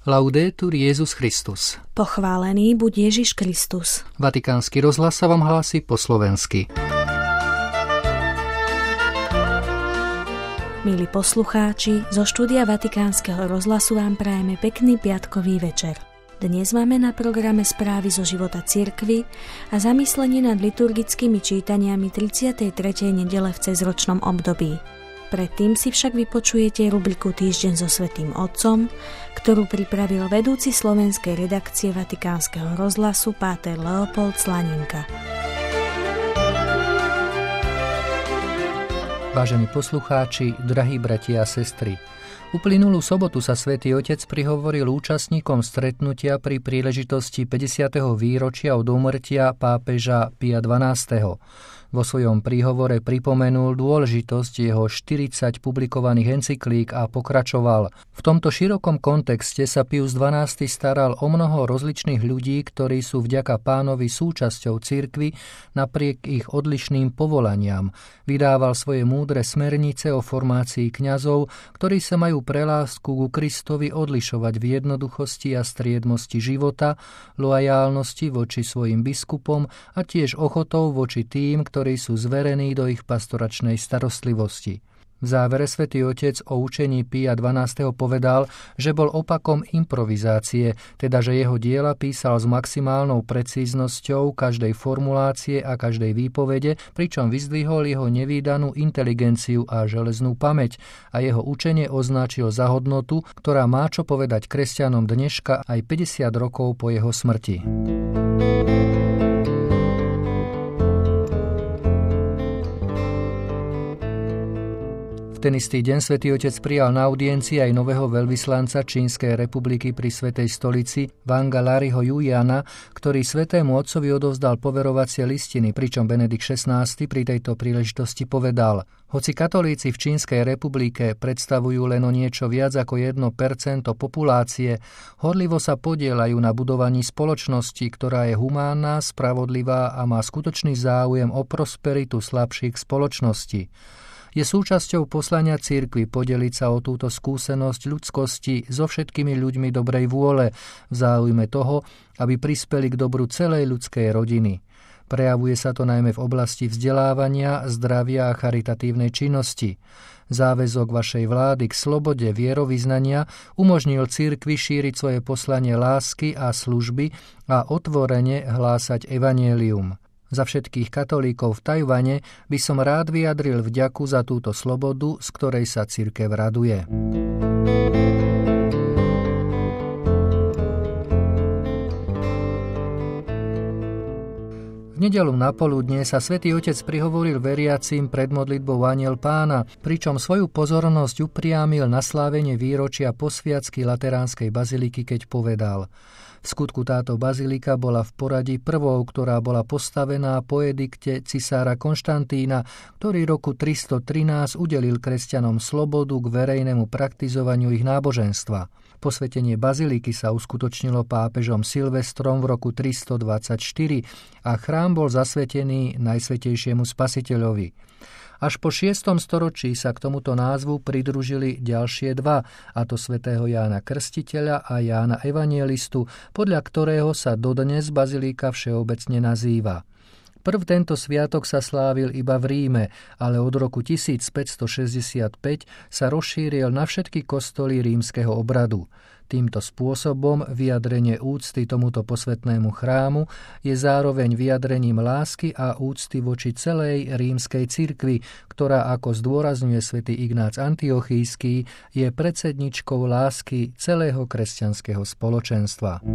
Laudetur Jesus Christus. Pochválený buď Ježiš Kristus. Vatikánsky rozhlas sa vám hlási po slovensky. Milí poslucháči, zo štúdia Vatikánskeho rozhlasu vám prajeme pekný piatkový večer. Dnes máme na programe správy zo života cirkvi a zamyslenie nad liturgickými čítaniami 33. nedele v cezročnom období. Predtým si však vypočujete rubriku Týždeň so Svätým Otcom, ktorú pripravil vedúci slovenskej redakcie Vatikánskeho rozhlasu páter Leopold Slaninka. Vážení poslucháči, drahí bratia a sestry, uplynulú sobotu sa Svätý Otec prihovoril účastníkom stretnutia pri príležitosti 50. výročia od úmrtia pápeža Pia XII. Vo svojom príhovore pripomenul dôležitosť jeho 40 publikovaných encyklík a pokračoval: v tomto širokom kontexte sa Pius XII staral o mnoho rozličných ľudí, ktorí sú vďaka Pánovi súčasťou cirkvi napriek ich odlišným povolaniam. Vydával svoje múdre smernice o formácii kňazov, ktorí sa majú pre lásku ku Kristovi odlišovať v jednoduchosti a striedmosti života, loajálnosti voči svojim biskupom a tiež ochotou voči tým, ktorí sú zverení do ich pastoračnej starostlivosti. V závere Svätý Otec o učení Pia XII. Povedal, že bol opakom improvizácie, teda že jeho diela písal s maximálnou precíznosťou každej formulácie a každej výpovede, pričom vyzdvihol jeho nevídanú inteligenciu a železnú pamäť a jeho učenie označil za hodnotu, ktorá má čo povedať kresťanom dneška aj 50 rokov po jeho smrti. Ten istý deň Svätý Otec prijal na audiencii aj nového veľvyslanca Čínskej republiky pri Svätej stolici Wanga Lariho Jujana, ktorý Svätému Otcovi odovzdal poverovacie listiny, pričom Benedikt XVI pri tejto príležitosti povedal: hoci katolíci v Čínskej republike predstavujú len o niečo viac ako 1% populácie, horlivo sa podieľajú na budovaní spoločnosti, ktorá je humánna, spravodlivá a má skutočný záujem o prosperitu slabších spoločností. Je súčasťou poslania cirkvi podeliť sa o túto skúsenosť ľudskosti so všetkými ľuďmi dobrej vôle v záujme toho, aby prispeli k dobru celej ľudskej rodiny. Prejavuje sa to najmä v oblasti vzdelávania, zdravia a charitatívnej činnosti. Záväzok vašej vlády k slobode vierovyznania umožnil cirkvi šíriť svoje poslanie lásky a služby a otvorene hlásať evanjelium. Za všetkých katolíkov v Tajvane by som rád vyjadril vďaku za túto slobodu, z ktorej sa cirkev raduje. V nedeľu napoludne sa Svätý Otec prihovoril veriacim pred modlitbou Anjel Pána, pričom svoju pozornosť upriamil na slávenie výročia posviacky Lateránskej baziliky, keď povedal: v skutku táto bazilika bola v poradí prvou, ktorá bola postavená po edikte cisára Konštantína, ktorý roku 313 udelil kresťanom slobodu k verejnému praktizovaniu ich náboženstva. Posvetenie baziliky sa uskutočnilo pápežom Silvestrom v roku 324 a chrám bol zasvetený Najsvätejšiemu Spasiteľovi. Až po 6. storočí sa k tomuto názvu pridružili ďalšie dva, a to svätého Jána Krstiteľa a Jána Evanjelistu, podľa ktorého sa dodnes bazilika všeobecne nazýva. Prv tento sviatok sa slávil iba v Ríme, ale od roku 1565 sa rozšíril na všetky kostoly rímskeho obradu. Týmto spôsobom vyjadrenie úcty tomuto posvätnému chrámu je zároveň vyjadrením lásky a úcty voči celej rímskej cirkvi, ktorá, ako zdôrazňuje svätý Ignác Antiochísky, je predsedničkou lásky celého kresťanského spoločenstva.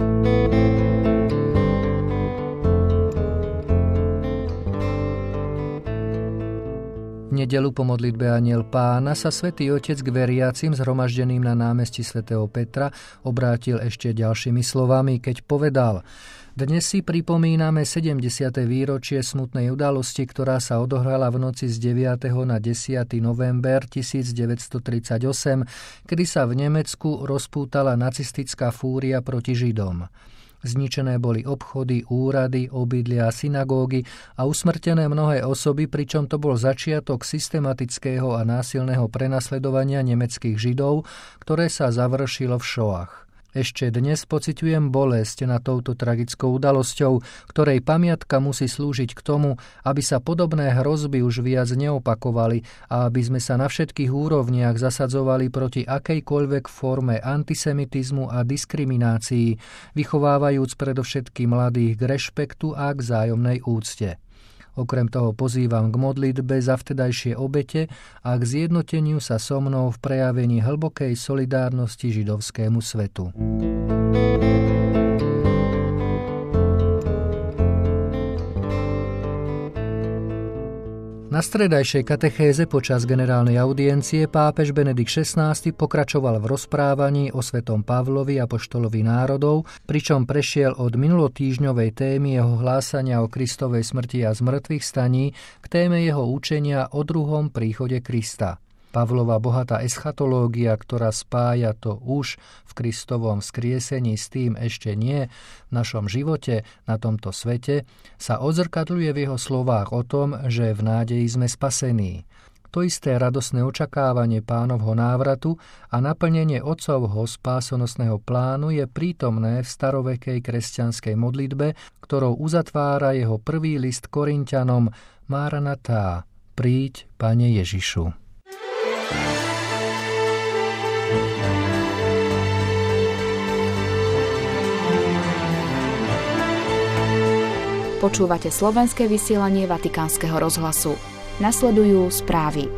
V nedeľu po modlitbe Anjel Pána sa Svätý Otec k veriacim zhromaždeným na námestí svätého Petra obrátil ešte ďalšími slovami, keď povedal: dnes si pripomíname 70. výročie smutnej udalosti, ktorá sa odohrala v noci z 9. na 10. november 1938, kedy sa v Nemecku rozpútala nacistická fúria proti Židom. Zničené boli obchody, úrady, obydlia a synagógy a usmrtené mnohé osoby, pričom to bol začiatok systematického a násilného prenasledovania nemeckých Židov, ktoré sa završilo v Šoach. Ešte dnes pociťujem bolesť nad touto tragickou udalosťou, ktorej pamiatka musí slúžiť k tomu, aby sa podobné hrozby už viac neopakovali a aby sme sa na všetkých úrovniach zasadzovali proti akejkoľvek forme antisemitizmu a diskriminácii, vychovávajúc predovšetkým mladých k rešpektu a k vzájomnej úcte. Okrem toho pozývam k modlitbe za vtedajšie obete a k zjednoteniu sa so mnou v prejavení hlbokej solidárnosti židovskému svetu. Na stredajšej katechéze počas generálnej audiencie pápež Benedikt XVI pokračoval v rozprávaní o svätom Pavlovi apoštolovi národov, pričom prešiel od minulotýždňovej témy jeho hlásania o Kristovej smrti a zmŕtvychvstaní k téme jeho učenia o druhom príchode Krista. Pavlova bohatá eschatológia, ktorá spája to už v Kristovom vzkriesení s tým ešte nie v našom živote na tomto svete, sa odzrkadľuje v jeho slovách o tom, že v nádeji sme spasení. To isté radosné očakávanie Pánovho návratu a naplnenie Otcovho spásonosného plánu je prítomné v starovekej kresťanskej modlitbe, ktorou uzatvára jeho prvý list Korinťanom Maranatá, príď, Pane Ježišu. Počúvate slovenské vysielanie Vatikánskeho rozhlasu. Nasledujú správy.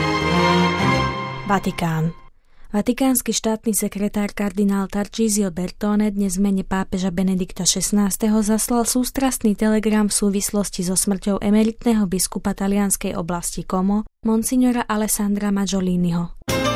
Vatikán. Vatikánsky štátny sekretár kardinál Tarcísio Bertone dnes v mene pápeža Benedikta XVI. Zaslal sústrastný telegram v súvislosti so smrťou emeritného biskupa talianskej oblasti Como, monsignora Alessandra Maggioliniho.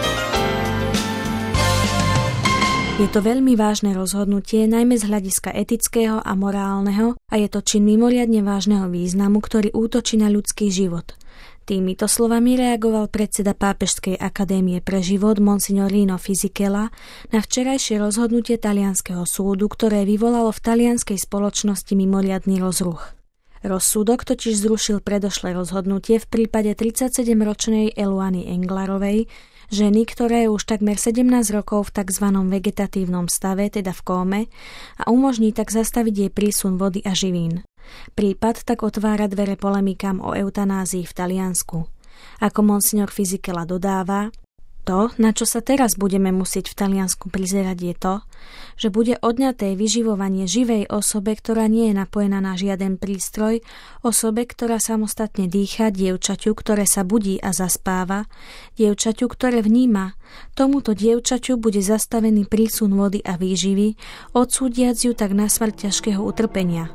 Je to veľmi vážne rozhodnutie, najmä z hľadiska etického a morálneho, a je to čin mimoriadne vážneho významu, ktorý útočí na ľudský život. Týmito slovami reagoval predseda Pápežskej akadémie pre život monsignor Rino Fisichella na včerajšie rozhodnutie talianskeho súdu, ktoré vyvolalo v talianskej spoločnosti mimoriadny rozruch. Rozsudok totiž zrušil predošlé rozhodnutie v prípade 37-ročnej Eluany Englarovej, ženy, ktorá je už takmer 17 rokov v tzv. Vegetatívnom stave, teda v kóme, a umožní tak zastaviť jej prísun vody a živín. Prípad tak otvára dvere polemikám o eutanázii v Taliansku. Ako monsignor Fisichella dodáva, to, na čo sa teraz budeme musieť v Taliansku prizerať, je to, že bude odňaté vyživovanie živej osobe, ktorá nie je napojená na žiaden prístroj, osobe, ktorá samostatne dýcha, dievčaťu, ktoré sa budí a zaspáva, dievčaťu, ktoré vníma. Tomuto dievčaťu bude zastavený prísun vody a výživy, odsúdiac ju tak na smrť ťažkého utrpenia.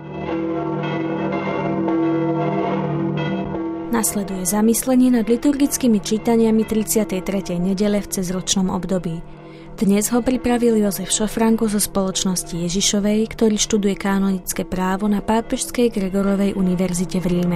Nasleduje zamyslenie nad liturgickými čítaniami 33. nedele v cezročnom období. Dnes ho pripravil Jozef Šofranko zo Spoločnosti Ježišovej, ktorý študuje kanonické právo na Pápežskej Gregorovej univerzite v Ríme.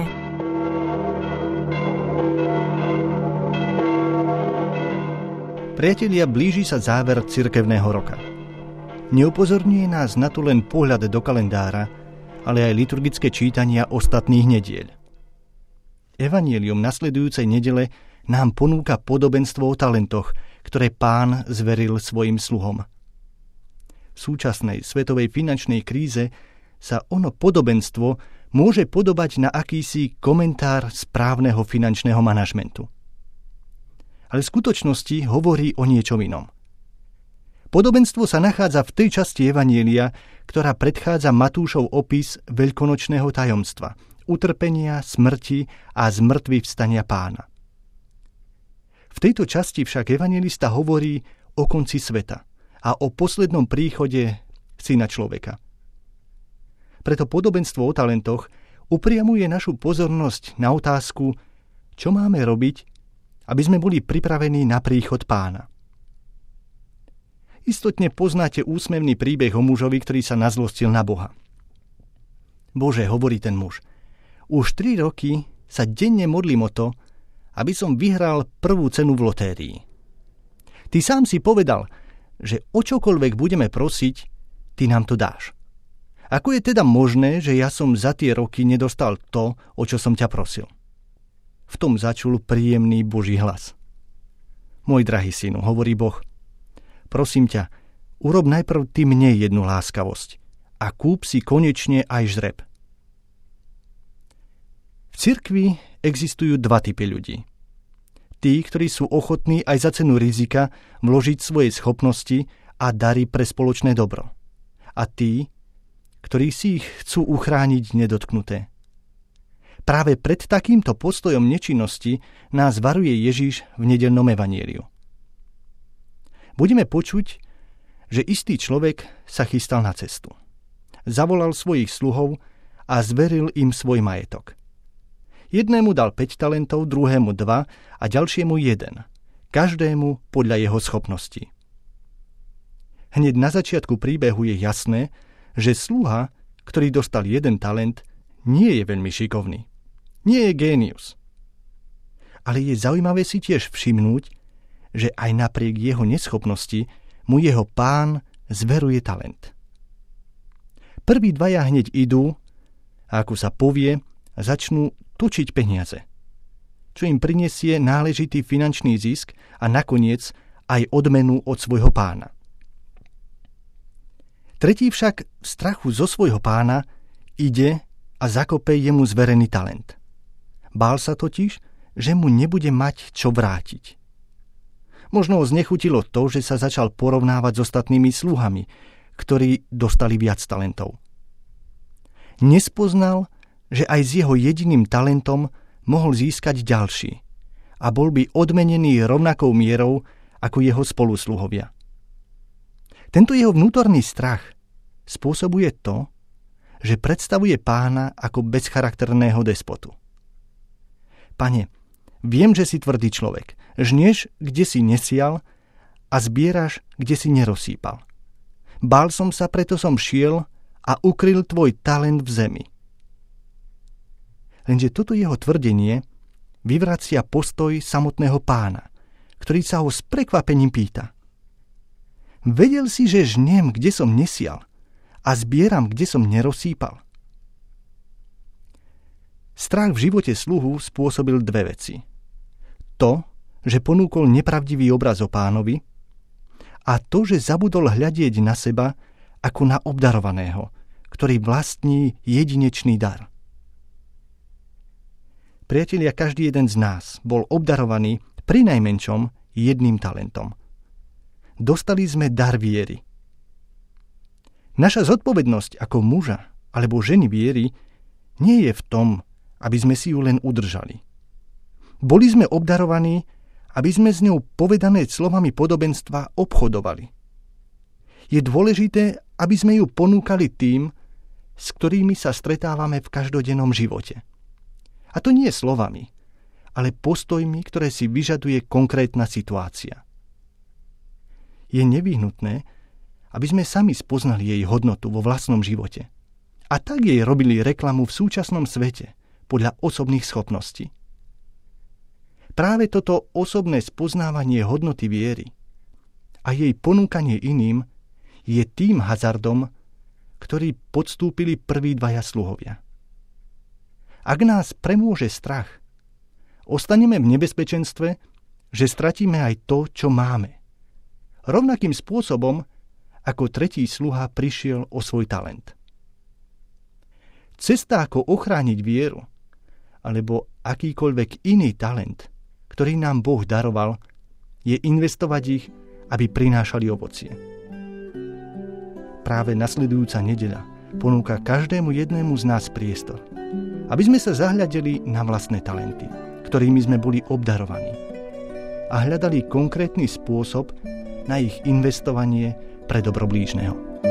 Priatelia, blíži sa záver cirkevného roka. Neupozorňuje nás na to len pohľad do kalendára, ale aj liturgické čítania ostatných nediel. Evanjelium nasledujúcej nedele nám ponúka podobenstvo o talentoch, ktoré Pán zveril svojim sluhom. V súčasnej svetovej finančnej kríze sa ono podobenstvo môže podobať na akýsi komentár správneho finančného manažmentu. Ale v skutočnosti hovorí o niečom inom. Podobenstvo sa nachádza v tej časti Evanjelia, ktorá predchádza Matúšov opis veľkonočného tajomstva, utrpenia, smrti a zmŕtvychvstania Pána. V tejto časti však evanjelista hovorí o konci sveta a o poslednom príchode Syna človeka. Preto podobenstvo o talentoch upriamuje našu pozornosť na otázku, čo máme robiť, aby sme boli pripravení na príchod Pána. Istotne poznáte úsmevný príbeh o mužovi, ktorý sa nazlostil na Boha. Bože, hovorí ten muž, už 3 roky sa denne modlím o to, aby som vyhral prvú cenu v lotérii. Ty sám si povedal, že o čokoľvek budeme prosiť, ty nám to dáš. Ako je teda možné, že ja som za tie roky nedostal to, o čo som ťa prosil? V tom začul príjemný Boží hlas. Môj drahý synu, hovorí Boh, prosím ťa, urob najprv ty mne jednu láskavosť a kúp si konečne aj žreb. V cirkvi existujú dva typy ľudí. Tí, ktorí sú ochotní aj za cenu rizika vložiť svoje schopnosti a dary pre spoločné dobro. A tí, ktorí si ich chcú uchrániť nedotknuté. Práve pred takýmto postojom nečinnosti nás varuje Ježiš v nedeľnom evanjeliu. Budeme počuť, že istý človek sa chystal na cestu. Zavolal svojich sluhov a zveril im svoj majetok. Jednému dal 5 talentov, druhému 2 a ďalšiemu 1. Každému podľa jeho schopností. Hneď na začiatku príbehu je jasné, že sluha, ktorý dostal 1 talent, nie je veľmi šikovný. Nie je génius. Ale je zaujímavé si tiež všimnúť, že aj napriek jeho neschopnosti mu jeho pán zveruje talent. Prví 2 hneď idú a ako sa povie, začnú točiť peniaze, čo im prinesie náležitý finančný zisk a nakoniec aj odmenu od svojho pána. Tretí však v strachu zo svojho pána ide a zakope jemu zverený talent. Bál sa totiž, že mu nebude mať čo vrátiť. Možno ho znechutilo to, že sa začal porovnávať s ostatnými sluhami, ktorí dostali viac talentov. Nespoznal, že aj s jeho jediným talentom mohol získať ďalší a bol by odmenený rovnakou mierou ako jeho spolusluhovia. Tento jeho vnútorný strach spôsobuje to, že predstavuje pána ako bezcharakterného despotu. Pane, viem, že si tvrdý človek, žnieš, kde si nesial a zbieraš, kde si nerozsýpal. Bál som sa, preto som šiel a ukryl tvoj talent v zemi. Lenže toto jeho tvrdenie vyvracia postoj samotného pána, ktorý sa ho s prekvapením pýta. Vedel si, že žnem, kde som nesial a zbieram, kde som nerozsýpal? Strach v živote sluhu spôsobil 2 veci. To, že ponúkol nepravdivý obraz o pánovi a to, že zabudol hľadieť na seba ako na obdarovaného, ktorý vlastní jedinečný dar. Priatelia, každý jeden z nás bol obdarovaný prinajmenšom 1 talentom. Dostali sme dar viery. Naša zodpovednosť ako muža alebo ženy viery nie je v tom, aby sme si ju len udržali. Boli sme obdarovaní, aby sme s ňou povedané slovami podobenstva obchodovali. Je dôležité, aby sme ju ponúkali tým, s ktorými sa stretávame v každodennom živote. A to nie slovami, ale postojmi, ktoré si vyžaduje konkrétna situácia. Je nevyhnutné, aby sme sami spoznali jej hodnotu vo vlastnom živote. A tak jej robili reklamu v súčasnom svete podľa osobných schopností. Práve toto osobné spoznávanie hodnoty viery a jej ponúkanie iným je tým hazardom, ktorý podstúpili prví 2 sluhovia. Ak nás premôže strach, ostaneme v nebezpečenstve, že stratíme aj to, čo máme. Rovnakým spôsobom, ako tretí sluha prišiel o svoj talent. Cesta, ako ochrániť vieru, alebo akýkoľvek iný talent, ktorý nám Boh daroval, je investovať ich, aby prinášali ovocie. Práve nasledujúca nedeľa ponúka každému jednému z nás priestor, aby sme sa zahľadeli na vlastné talenty, ktorými sme boli obdarovaní a hľadali konkrétny spôsob na ich investovanie pre dobro blížneho.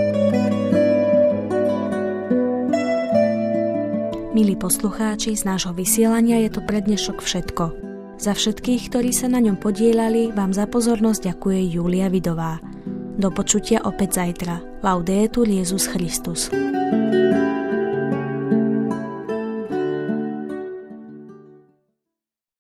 Milí poslucháči, z nášho vysielania je to pre dnešok všetko. Za všetkých, ktorí sa na ňom podieľali, vám za pozornosť ďakuje Júlia Vidová. Do počutia opäť zajtra. Laudetur Jesus Christus.